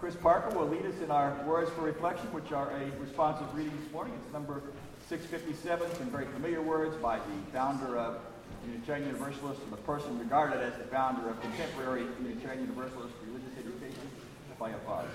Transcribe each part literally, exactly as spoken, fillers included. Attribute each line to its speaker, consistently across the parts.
Speaker 1: Chris Parker will lead us in our words for reflection, which are a responsive reading this morning. It's number six fifty-seven, some very familiar words by the founder of Unitarian Universalist and the person regarded as the founder of contemporary Unitarian Universalist religious education, by a father.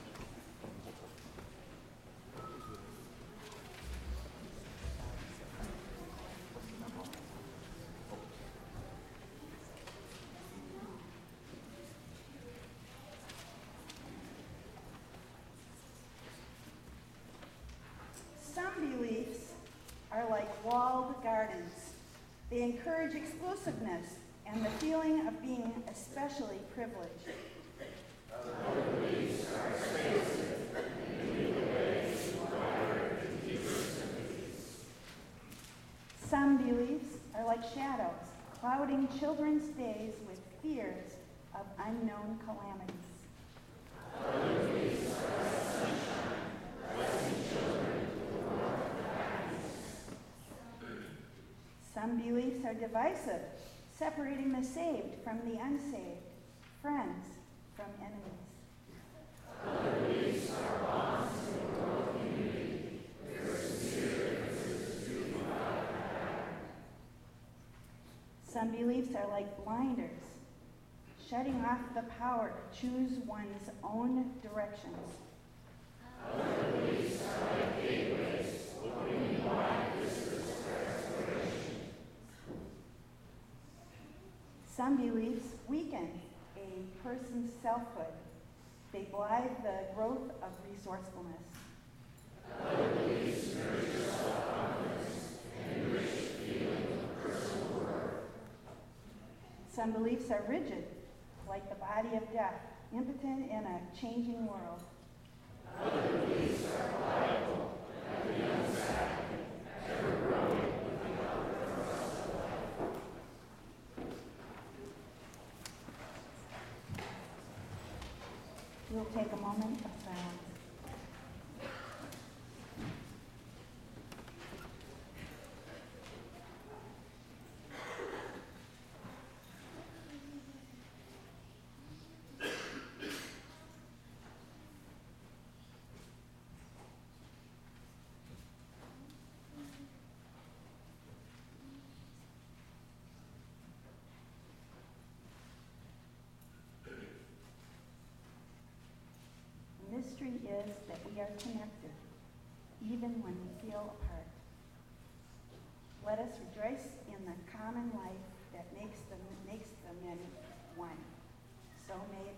Speaker 2: Some beliefs are like walled gardens. They encourage exclusiveness and the feeling of being especially privileged.
Speaker 3: Other beliefs are expansive and lead the way to wider and deeper sympathies.
Speaker 2: Some beliefs are like shadows, clouding children's days with fears of unknown calamities.
Speaker 3: Other beliefs are like sunshine, blessing children with the warmth of happiness.
Speaker 2: Some beliefs are divisive, separating the saved from the unsaved, friends from enemies.
Speaker 3: Other beliefs are bonds to the world community, where sincere differences do not matter.
Speaker 2: Some beliefs are like blinders, shutting off the power to choose one's own directions.
Speaker 3: Other beliefs are like gateways, opening wide vistas for exploration.
Speaker 2: Some beliefs weaken a person's selfhood. They blind the growth of resourcefulness.
Speaker 3: Other beliefs nurture self-confidence and enrich the feeling of personal worth.
Speaker 2: Some beliefs are rigid, like the body of death, impotent in a changing world.
Speaker 3: Other beliefs are pliable, like the young sapling, ever growing with the outward thrust of life.
Speaker 2: We'll take a moment of silence. The mystery is that we are connected, even when we feel apart. Let us rejoice in the common life that makes the, makes the many one. So may